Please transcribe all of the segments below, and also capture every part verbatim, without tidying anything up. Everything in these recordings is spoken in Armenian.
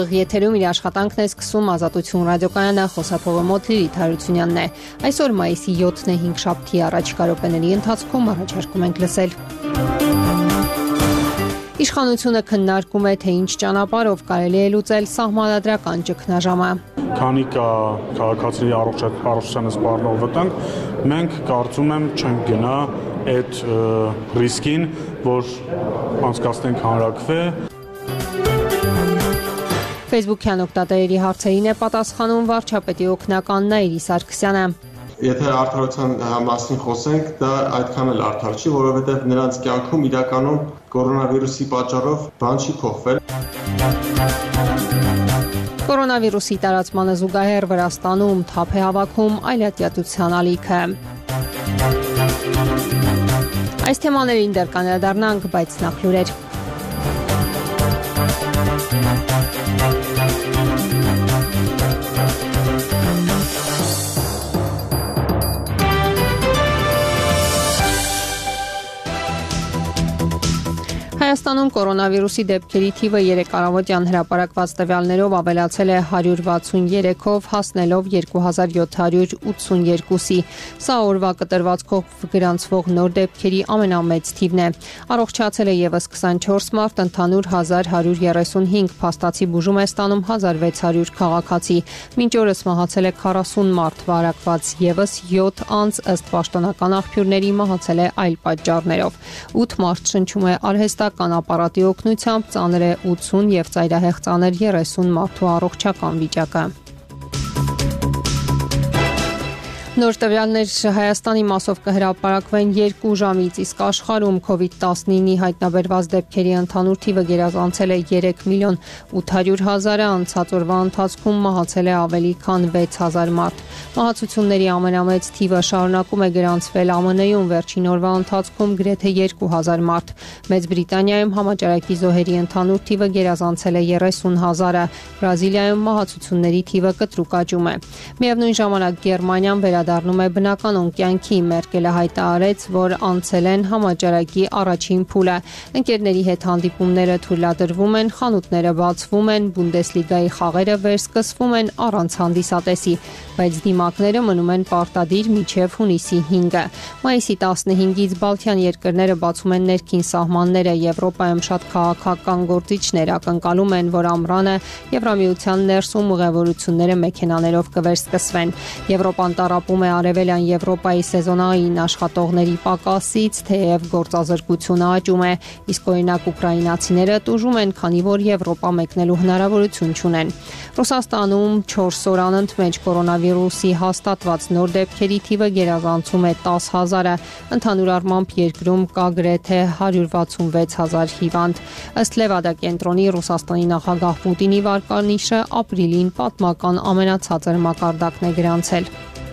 Եթերում իր աշխատանքն է սկսում Ազատություն ռադիոկայանը, խոսափողը մոտ Լիլիթ Հարությունյանն է։ Այսօր մայիսի յոթն է, հինգշաբթի առաջիկա րոպեների ընթացքում առաջարկում ենք լսել։ Իշխանությունը քննարկում է, թե ինչ ճանապարհով կարելի է լուծել սահմանադրական ճգնաժամը։ Քանի կա քաղաքացիների առողջությանը սպառնող վտանգ, մենք կարծում եմ չենք գնա այդ ռիսկին, որ անցկացնենք հանրաքվե։ Facebook-յան օգտատերերի հարցերին է պատասխանում վարչապետի օգնական Նաիրի Սարգսյանը։ Եթե արդարության մասին խոսենք, դա այդքան էլ արդար չի, որովհետև նրանց կյանքում իրականում կորոնավիրուսի պատճառով բան չի փոխվել։ Կորոնավիրուսի տարածմանը զուգահեռ Վրաստանում թափ է հավաքում այլատյացության ալիքը։ Այս թեմաներին դեռ կանդրադառնանք, բայց նախ լուրեր։ Հայաստանում կորոնավիրուսի դեպքերի թիվը երեկ առավոտյան հրապարակված տվյալներով ավելացել է հարյուր վաթսուներեքով, հասնելով երկու հազար յոթ հարյուր ութսունյոթի։ Սա օրվա կտրվածքով գրանցվող նոր դեպքերի ամենամեծ թիվն է։ Առողջացել է եւս քսանչորս մարդ, ընդհանուր հազար հարյուր երեսունհինգ փաստացի բուժում է ստանում հազար վեց հարյուր քաղաքացի։ Մինչ օրս մահացել է քառասուն մարդ, վարակված եւս յոթ անձ, ըստ պաշտոնական աղբյուրների, մահացել է այլ պատճառներով։ ութ մարդ շնչում է արհեստական ապարատի օգնությամբ, ծանր է ութսուն եւ ծայրահեղ ծանր երեսուն մարդու առողջական վիճակը։ Նոր տվյալներ Հայաստանի մասով կհրապարակվեն երկու ժամից, իսկ աշխարհում կովիդ տասնինի հայտնաբերված դեպքերի ընդհանուր թիվը գերազանցել է երեք միլիոն ութ հարյուր հազարը, անցած օրվա ընթացքում մահացել է ավելի քան վեց հազար մարդ։ Մահացությունների ամենամեծ թիվը շարունակում է գրանցվել ԱՄՆ -ում, վերջին օրվա ընթացքում գրեթե երկու հազար մարդ։ Մեծ Բրիտանիայում համաճարակի զոհերի ընդհանուր թիվը գերազանցել է երեսուն հազարը, Բրազիլիայում մահացությունների թիվը կտրուկ աճում է։ Միևնույն ժամանակ Գերմանիան վերադառնում է բնականon կյանքի, Մերկելը հայտարարեց, որ անցել են համաճարակի առաջին փուլը։ Ընկերների հետ հանդիպումները թույլատրվում են, խանութները բացվում են, Բունդեսլիգայի խաղերը վերսկսվում են առանց հանդիսատեսի, բայց դիմակները մնում են պարտադիր մինչև հունիսի հինգը։ Մայիսի տասնհինգից Բալթյան երկրները բացում են ներքին սահմանները, Եվրոպայում շատ քաղաքական գործիչներ ակնկալում են, որ ամռանը Եվրամիության ներսում ուղևորությունները մեքենաներով կվերսկսվեն։ Եվրոպան տառապում է Արևելյան Եվրոպայի սեզոնային աշխատողների պակասից, թեև գործազրկությունը աճում է, իսկ օրինակ ուկրաինացիները տուժում են, քանի որ Եվրոպա մեկնելու հնարավորություն չունեն։ Ռուսաստանում չորս օր անընդմեջ կորոնավիրուսի հաստատված նոր դեպքերի թիվը գերազանցում է տաս հազարը, ընդհանուր առմամբ երկրում կա գրեթե հարյուր վաթսունվեց հազար հիվանդ։ Ըստ Լևադա կենտրոնի, Ռուսաստանի նախագահ Պուտինի վարկանիշը ապրիլին պատմական ամենացածր մակարդակն է գրանցել։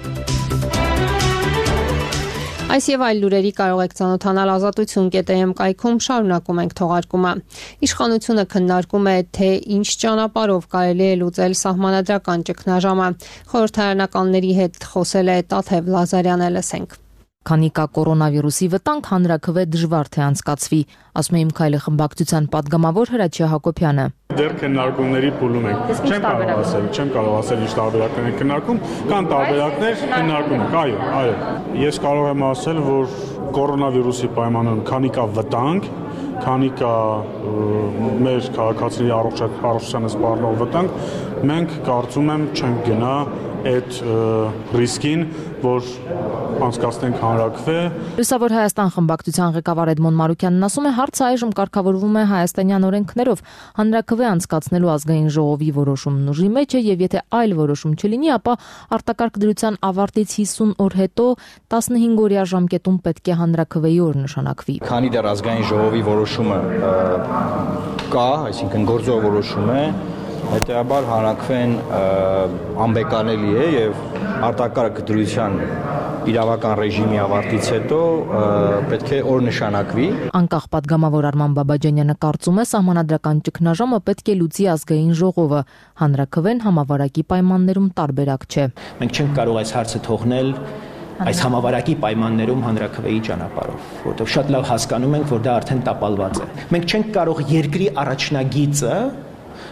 Այս եւ այլ լուրերի կարող եք ծանոթանալ ազատություն կետ էմ կայքում, շարունակում ենք թողարկումը։ Իշխանությունը քննարկում է, թե ինչ ճանապարհով կարելի է լուծել սահմանադրական ճգնաժամը։ Խորհրդարանականների հետ խոսել է Տաթև Լազարյանը, լսենք։ Քանի կա կորոնավիրուսի վտանգ, հանրաքվե դժվար թե անցկացվի, ասում է Իմ քայլը խմբակցության պատգամավոր Հրաչյա Հակոբյանը։ Դեռ քննարկումների փուլում ենք։ Չեմ կարող ասել, չեմ կարող ասել ինչ տարբերակներ են քննարկում, կան տարբերակներ, քննարկում ենք, այո, այո։ Ես կարող եմ ասել, որ կորոնավիրուսի պայմաններում քանի կա վտանգ, քանի կա մեր քաղաքացիների առողջությանը սպառնող վտանգ, մենք կարծում եմ չենք գնա այդ ռիսկին, որ անցկացնենք հանրաքվե։ Լուսավոր Հայաստան խմբակցության ղեկավար Էդմոն Մարուկյանն ասում է, հարցը այժմ կարգավորվում է հայաստանյան օրենքներով, հանրաքվե անցկացնելու ազգային ժողովի որոշումն ուժի մեջ է, եւ եթե այլ որոշում չլինի, ապա արտակարգ դրության ավարտից հիսուն օր հետո տասնհինգ օրյա ժամկետում պետք է հանրաքվեի օր նշանակվի։ Քանի դեռ ազգային ժողովի որոշումը կա, այսինքն գործող որոշում է, հետեւաբար հանրաքվեն անբեկանելի է եւ արտակարգ դրության իրավական ռեժիմի ավարտից հետո պետք է օր նշանակվի։ Անկախ պատգամավոր Արման Բաբաջանյանը կարծում է, սահմանադրական ճգնաժամը պետք է լուծի ազգային ժողովը, հանրաքվեն համավարակի պայմաններում տարբերակ չէ։ Մենք չենք կարող այս հարցը թողնել այս համավարակի պայմաններում հանրաքվեի ճանապարհով, որտեղ շատ լավ հասկանում ենք, որ դա արդեն տապալված է։ Մենք չենք կարող երկրի առաջնագիծը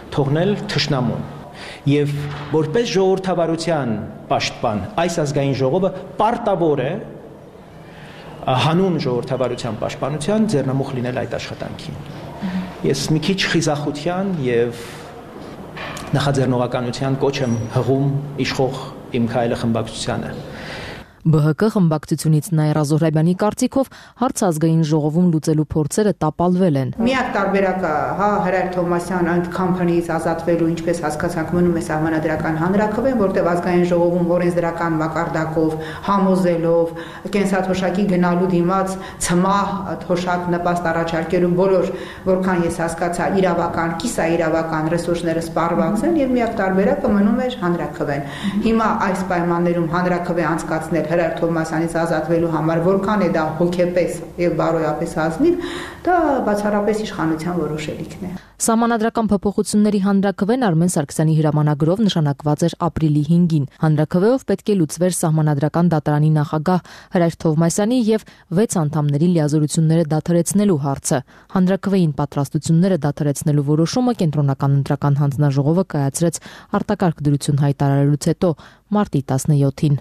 թողնել թշնամուն։ Եվ որպես ժողովրդավարության պաշտպան այս ազգային ժողովը պարտավոր է հանուն ժողովրդավարության պաշտպանության ձեռնամուխ լինել այդ աշխատանքին։ Ես մի քիչ խիզախության եւ նախաձեռնողականության կոչ եմ հղում իշխող Իմ քայլը խմբակցությանը։ Բ Հ Կ խմբակցությունից Նաիրա Զոհրաբյանի կարծիքով հարց ազգային ժողովում լուծելու փորձերը տապալվել են։ Միակ տարբերակը, հա, Հրայր Թովմասյան այդ կամփանիից ազատվելու, ինչպես հասկացանք, մնում է սահմանադրական հանրաքվեն, որտեղ ազգային ժողովում օրենսդրական մակարդակով, համոզելով, կենսաթոշակի գնալու դիմաց ցմահ թոշակ նպաստ առաջարկելու բոլոր, որքան ես հասկացա, իրավական, կիսաիրավական ռեսուրսները սպառված են եւ միակ տարբերակը մնում էր հանրաքվեն։ Հիմա այս պայմաններում հանրաքվե անցկացնել Հրայր Թովմասյանից ազատվելու համար որքան է դա հոգեպես եւ բարոյապես ազնիվ, դա բացառապես իշխանության որոշելիքն է։ Սահմանադրական փոփոխությունների հանրաքվեն Արմեն Սարգսյանի հրամանագրով նշանակված էր ապրիլի հինգին։ Հանրաքվեով պետք է լուծվեր Սահմանադրական դատարանի նախագահ Հրայր Թովմասյանի եւ վեց անդամների լիազորությունները դադարեցնելու հարցը։ Հանրաքվեին պատրաստությունները դադարեցնելու որոշումը կենտրոնական ընտրական հանձնաժողովը կայացրեց արտակարգ դրություն հայտարարելուց հետո մարտի տասնյոթին։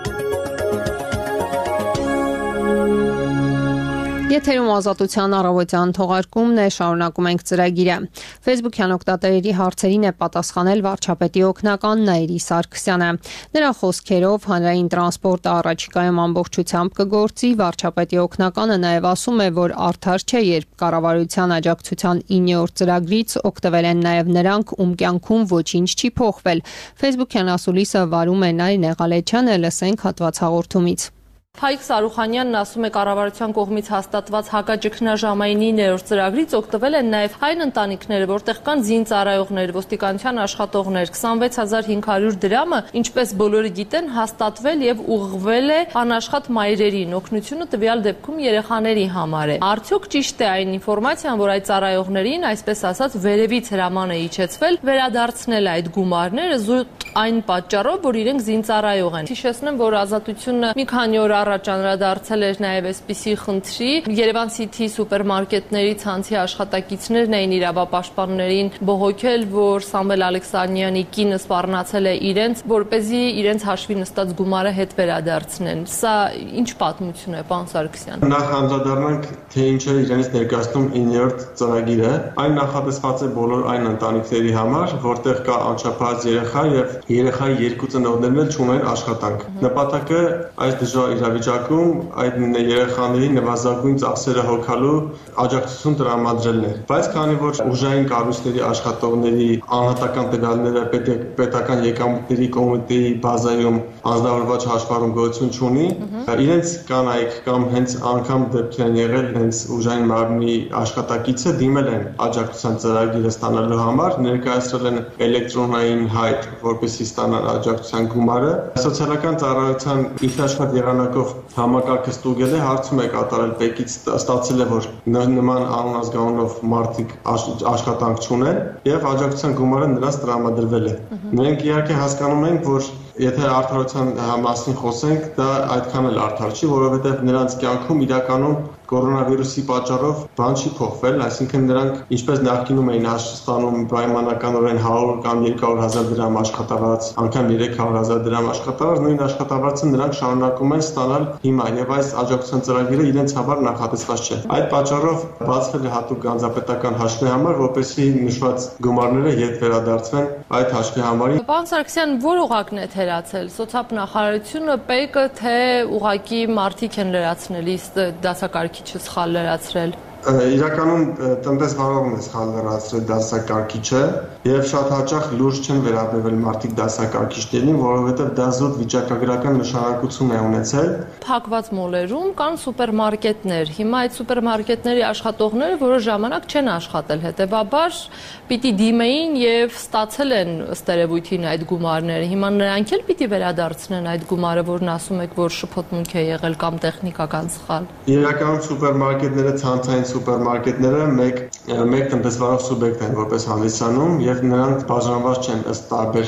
Եթերում Ազատության առավոտյան թողարկումն է, շարունակում ենք ծրագիրը։ Facebook-յան օգտատերերի հարցերին է պատասխանել վարչապետի օգնական Նաիրի Սարգսյանը։ Նրա խոսքերով հանրային տրանսպորտը առաջիկայում ամբողջությամբ կգործի, վարչապետի օգնականը նաև ասում է, որ արդար չէ, երբ կառավարության աջակցության իններորդ ծրագրից օգտվել են նաև նրանք, ում կյանքում ոչինչ չի փոխվել։ Facebook-յան ասուլիսը վարում է Նարինե Ղալեչյանը, լսենք հատվածհաղորդումից։ Հայկ Սարուխանյանն ասում է կառավարության կողմից հաստատված հակաճգնաժամային իններորդ ծրագրից օգտվել են նաև այն ընտանիքները, որտեղ կան զինծառայողներ, ոստիկանության աշխատողներ, քսանվեց հազար հինգ հարյուր դրամը, ինչպես բոլորը գիտեն, հաստատվել եւ ուղղվել է անաշխատ մայրերին, օգնությունը տվյալ դեպքում երեխաների համար է։ Արդյոք ճիշտ է այն ինֆորմացիան, որ այդ ծառայողներին, այսպես ասած, վերևից հրաման է իջեցվել վերադարձնել այդ գումարները զուտ այն պատճառով, որ իրենք զինծառայող են։ Հիշեցնեմ, որ Ազատությունը մի քանի օր առաջ անդրադարձել էր նաև այսպիսի խնդրի։ Երևան City սուպերմարկետների ցանցի աշխատակիցներն էին իրավապաշտպաններին բողոքել, որ Սամվել Ալեքսանյանի կինը սպառնացել է իրենց, որպեսզի իրենց հաշվի նստած գումարը հետ վերադարձնեն։ Սա ինչ պատմություն է, պարոն Սարգսյան։ Նախ անդրադառնանք, թե ինչ է իրենից ներկայացնում իններորդ ծրագիրը։ Այն նախատեսված է բոլոր այն ընտանիքների համար, որտեղ կա անչափահաս երեխա եւ երեխայի երկու ծնողներն էլ չունեն աշխատանք։ Նպատակը այս դժվար իրավիճակում այդ երեխաների նվազագույն ծախսերը հոգալու աջակցություն տրամադրելն է։ Բայց քանի որ ուժային կառույցների աշխատողների անհատական տվյալները պետական եկամուտների կոմիտեի բազայում անձնավորված հաշվառում գոյություն չունի, իրենց կանայք կամ հենց անգամ դեպքեր են եղել հենց ուժային մարմնի աշխատակիցը դիմել են աջակցության ծրագիրը ստանալու համար, ներկայացրել են էլեկտրոնային հայտ, որպեսզի ստանան աջակցության գումարը։ Սոցիալական ծառայության ինքնաշխատ եղանակով համակարգը ստուգել է, հարցում է կատարել ՊԵԿ-ից, ստացել է, որ նման անուն ազգանունով մարդիկ աշխատանք չունեն եւ աջակցության գումարը նրանց տրամադրվել է։ Մենք իհարկե հասկանում ենք, որ եթե արդարության մասին խոսենք, դա այդքան էլ արդար չի, որովհետև նրանց կյանքում իրականում կորոնավիրուսի պատճառով բան չի փոխվել, այսինքն նրանք ինչպես նախկինում էին ստանում պայմանականորեն հարյուր կամ երկու հազար դրամ աշխատավարձ, անգամ երեք հարյուր հազար դրամ աշխատավարձ, նույն աշխատավարձը նրանք շարունակում են ստանալ հիմա եւ այս աջակցության ծրագիրը իրենց համար նախատեսված չէ։ Այդ պատճառով բացվել է հատուկ գանձապետական հաշվի համար, որպեսզի նշված գումարները ետ վերադարձվեն այդ հաշվի համարին։ Պարոն Սարգսյան, որ օղակն է թերացել, սոցիալ նախարարությունը, ՊԵԿ-ը, թե ուղղակի մարդիկ են լրացնել, իսկ դասակարգիչը սխալ լրացրել։ Իրականում տնտեսվարողն է սխալ լրացրել դասակարգիչը եւ շատ հաճախ լուրջ չեն վերաբերվել մարդիկ դասակարգիչներին, որովհետեւ դա զուտ վիճակագրական նշանակություն է ունեցել։ Փակված մոլերում կան սուպերմարկետներ։ Հիմա այդ սուպերմարկետների աշխատողները որոշ ժամանակ չեն աշխատել, հետեւաբար պիտի դիմեին եւ ստացել են ըստ երևույթին այդ գումարները։ Հիմա նրանք էլ պիտի վերադարձնեն այդ գումարը, որն ասում եք, որ շփոթմունք է եղել կամ տեխնիկական սխալ։ Իրականում սուպերմարկետները ցանցային սուպերմարկետները մեկ մեկ տնտեսվարող սուբյեկտ են որպես հանդիսանում եւ նրանք բաժանված չեն ըստ տարբեր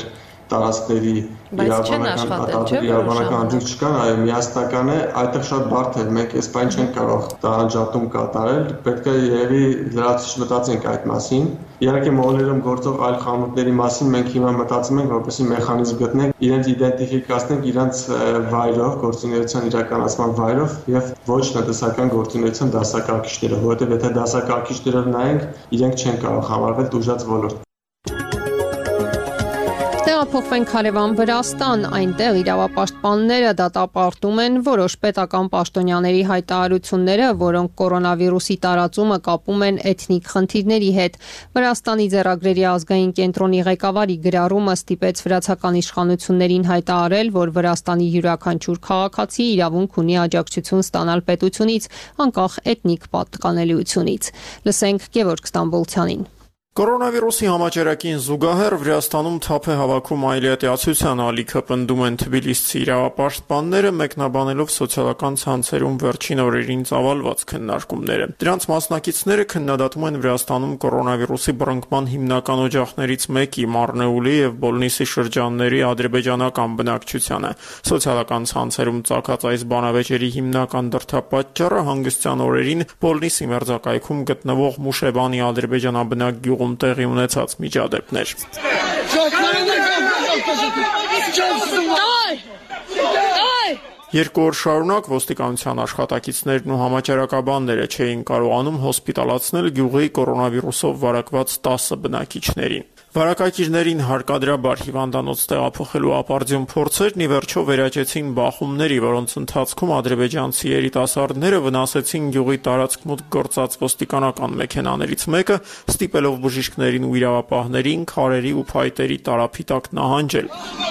տարածքների իրավաբանական անդրիկ չկան, այո, միասնական է, այդտեղ շատ բարդ է, մենք այս բան չենք կարող տարանջատում կատարել, պետք է երևի լրացուցիչ մտածենք այդ մասին։ Իհարկե մոլերում գործող այլ խանութների մասին մենք հիմա մտածում ենք, որպեսզի մեխանիզմ գտնենք, իրենց իդենտիֆիկացնենք իրենց վայրով, գործունեության իրականացման վայրով եւ ոչ տնտեսական գործունեության դասակարգիչներով, որովհետեւ եթե դասակարգիչներով նայենք, իրենք չեն կարող համարվել տուժած ոլորտ։ Փոխվենք հարևան Վրաստան, այնտեղ իրավապաշտպանները դատապարտում են որոշ պետական պաշտոնյաների հայտարարությունները, որոնք կորոնավիրուսի տարածումը կապում են էթնիկ խնդիրների հետ։ Վրաստանի ձեռագրերի ազգային կենտրոնի ղեկավարի գրառումը ստիպեց վրացական իշխանություններին հայտարարել, որ Վրաստանի յուրաքանչյուր քաղաքացի իրավունք ունի աջակցություն ստանալ պետությունից, անկախ էթնիկ պատկանելիությունից։ Լսենք Գևորգ Ստամբոլցյանին։ Կորոնավիրուսի համաճարակին զուգահեռ Վրաստանում թափ է հավաքում այլատիացության ալիքը, պնդում են թբիլիսցի իրավապաշտպանները, մեկնաբանելով սոցիալական ցանցերում վերջին օրերին ծավալված քննարկումները։ Դրանց մասնակիցները քննադատում են Վրաստանում կորոնավիրուսի բռնկման հիմնական օջախներից մեկի Մարնեուլի եւ Բոլնիսի շրջանների ադրբեջանական բնակչությանը։ Սոցիալական ցանցերում ծագած այս բանավեճերի հիմնական դրդապատճառը հանգստյան օրերին Բոլնիսի մերձակայքում գտնվող Մուշեբանի ադրբեջանաբնակ գյուղ տեղի ունեցած միջադեպներ։ Երկու օր շարունակ ոստիկանության աշխատակիցներն ու համաճարակաբանները չէին կարողանում հոսպիտալացնել գյուղի կորոնավիրուսով վարակված տասը բնակիչներին։ Վարակակիրներին հարկադրաբար հիվանդանոց տեղափոխելու ապարդյուն փորձերն ի վերջո վերաճեցին բախումների, որոնց ընթացքում ադրբեջանցի երիտասարդները վնասեցին գյուղի տարածք մուտք գործած ոստիկանական մեքենաներից մեկը, ստիպելով բժիշկներին ու իրավապահներին քարերի ու փայտերի տարափի տակ նահանջել։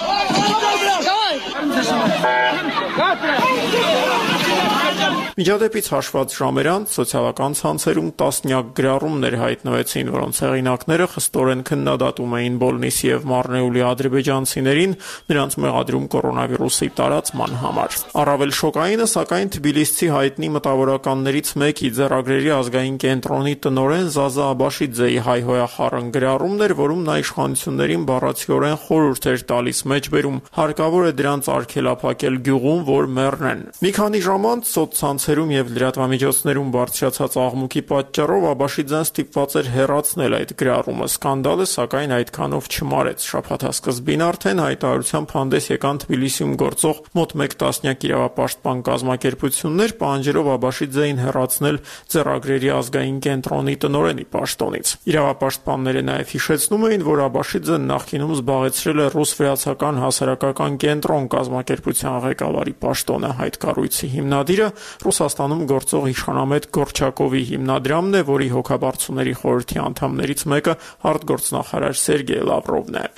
Միջադեպից հաշված ժամեր անց սոցիալական ցանցերում տասնյակ գրառումներ հայտնվեցին, որոնց հեղինակները խստորեն քննադատում էին Բոլնիսի եւ Մարնեուլի ադրբեջանցիներին նրանց մեղադրում կորոնավիրուսի տարածման համար։ Առավել շոկայինը, սակայն Թբիլիսցի հայտնի մտավորականներից մեկի ձեռագրերի ազգային կենտրոնի տնօրեն Զազա Աբաշիձեի հայհոյախառն գրառումն էր, որում նա իշխանություններին բառացիորեն խորհուրդ էր տալիս մեջբերում հարկավոր է դրանց արգելափակել գյուղում, որ մեռնեն։ Մի քանի ժամ անց սոցցանցերում եւ լրատվամիջոցներում բարձրացած աղմուկի պատճառով Աբաշիձեն ստիպված էր հեռացնել այդ գրառումը։ Սկանդալը, սակայն, այդքանով չմարեց։ Շաբաթասկզբին արդեն հայտարարությամբ հանդես եկան Թբիլիսիում գործող մոտ մեկ տասնյակ իրավապաշտպան կազմակերպություններ, պահանջելով Աբաշիձեին հեռացնել ձեռագրերի ազգային կենտրոնի տնօրենի պաշտոնից։ Իրավապաշտպանները նաեւ հիշեցնում էին, որ Աբաշիձեն նախկինում զբաղեցրել է ռուս-վրացական հասարակական կենտրոն կազմակերպության ղեկավարի պաշտոնը։ Այդ կառույցի հիմնադիրը Ռուսաստանում գործող Իշխանամետ Գորչակովի հիմնադրամն է, որի հոգաբարձուների խորհրդի անդամներից մեկը արտգործնախարար Սերգեյ Լավրովն է։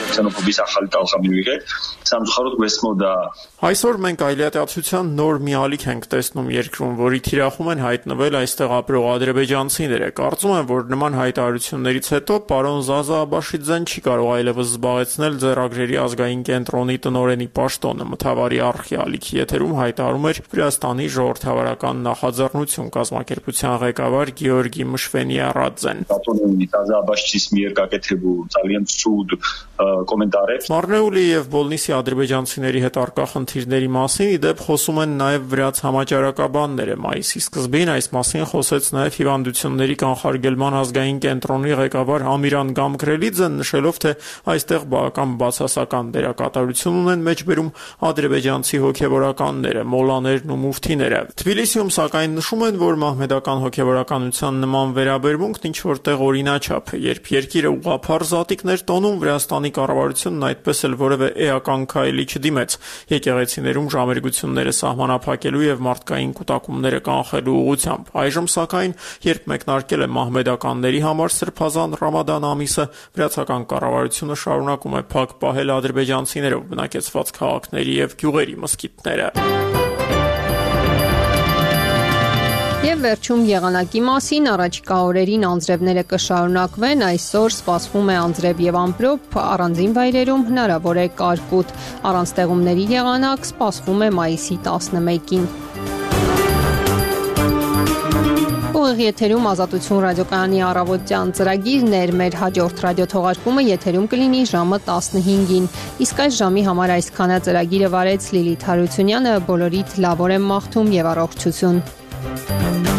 Այսօր մենք այլատիացության նոր մի ալիք ենք տեսնում երկրում, որի թիրախում են հայտնվել այստեղ ապրող ադրբեջանցիները։ Կարծում եմ, որ նման հայտարարություններից հետո պարոն Զազա Աբաշիձեն չի կարող այլևս զբաղեցնել ձեռագրերի ազգային կենտրոնի տնօրենի պաշտոնը։ Մթավարի արխի ալիքի եթերում հայտարարում էր Վրաստանի ժողովրդավարական նախաձեռնություն կազմակերպության ղեկավար Գեորգի Մշվենիարաձեն։ Մարնեուլի եւ Բոլնիսի ադրբեջանցիների հետ առկա խնդիրների մասին ի դեպ խոսում են նաեւ վրաց համաճարակաբանները։ Մայիսի սկզբին այս մասին խոսեց նաեւ հիվանդությունների կանխարգելման ազգային կենտրոնի ղեկավար Ամիրան Գամգրելիձեն, նշելով, թե այստեղ բավական բացասական դերակատարություն ունեն մեջբերում ադրբեջանցի հոգեվորականները, մոլաներն ու մուֆթիները։ Թբիլիսիում սակայն նշում են, որ մահմեդական հոգեվորականության նման վերաբերմունքն ինչ որտեղ օրինաչափ է, երբ երկիրը ուղղափառ զատիկներ տոնում, Վրաստանի կառավարությունն այդպես էլ որևէ էական քայլի չդիմեց եկեղեցիներում ժամերգությունները սահմանափակելու եւ մարդկային կուտակումները կանխելու ուղղությամբ։ Այժմ սակայն, երբ մեկնարկել է մահմեդականների համար սրբազան Ռամադան ամիսը, վրացական կառավարությունը շարունակում է փակ պահել ադրբեջանցիներով բնակեցված քաղաքների եւ գյուղերի մզկիթները։ Եվ վերջում եղանակի մասին, առաջիկա օրերին անձրևները կշարունակվեն, այսօր սպասվում է անձրև եւ ամպրոպ, առանձին վայրերում հնարավոր է կարկուտ, առանց տեղումների եղանակ սպասվում է մայիսի տասնմեկին։ Ուղիղ եթերում Ազատություն ռադիոկայանի առավոտյան ծրագիրն էր, մեր հաջորդ ռադիոթողարկումը եթերում կլինի ժամը տասնհինգին։ Իսկ այս ժամի համար այսքանը ծրագիրը վարեց Լիլիթ Հարությունյանը, բոլորիդ լավ օր եմ մաղթում եւ առողջություն։